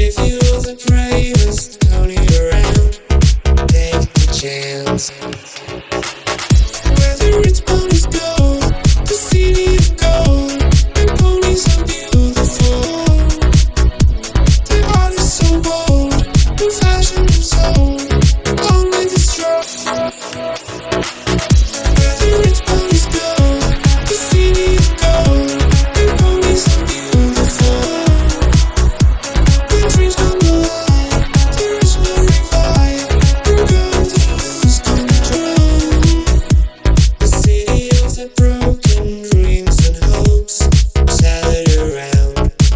If you're the bravest pony around, take the chance. Whether it's ponies go, the city of gold, and ponies are beautiful. Their heart is so bold, no fashion is old, only the strong. Whether it's ponies go, the city of gold, and ponies are beautiful. When dreams come alive, there is no revive. We're going to lose control. The city of the broken dreams and hopes shattered around.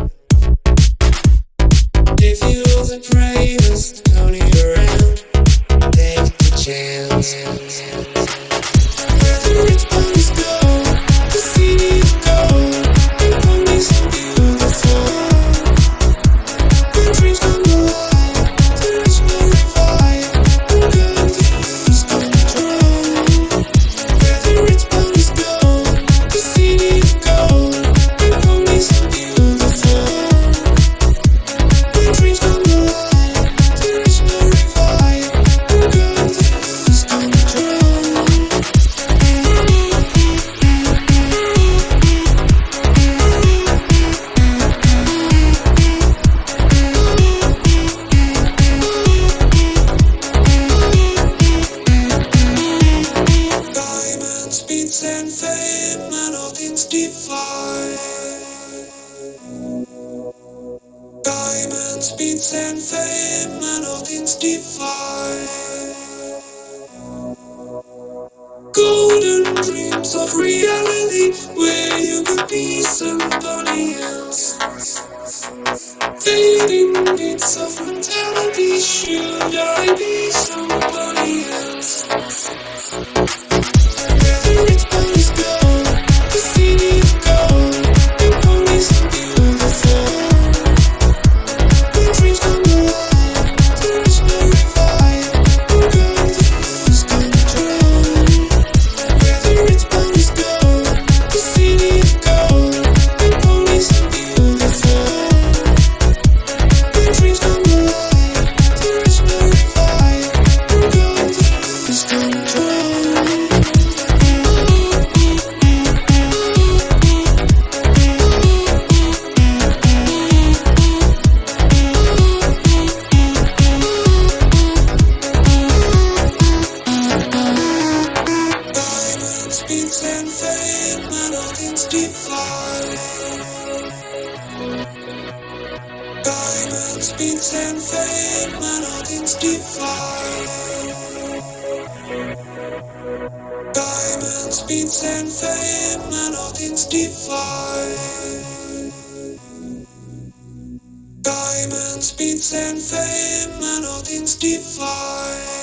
If you're the bravest pony around, take the chance. Whether it's ponies go, the city of gold, and ponies are beautiful. When dreams come alive, there is no revive. We're going to lose control. Whether it's ponies go, the city of gold, and ponies are beautiful. When dreams come alive, there is no revive. We're going to lose control. Diamonds, beats and fame, and all things divine. Diamonds, beats and fame, and all things divine. Golden dreams of reality, where you could be somebody else. Fading bits of mentality, should I be somebody else? Whether it's ponies go, the city of gold, and ponies are beautiful. When dreams come alive, there is no revive. We're going to lose control. Whether it's ponies go, the city of gold, and ponies are beautiful. When dreams come alive, there is no revive. We're going to lose control. Diamonds, beats and fame, and all things divine. Diamonds, beats and fame, and all things divine. Diamonds, beats and fame, and all things divine. Diamonds, beats and fame, and all things divine.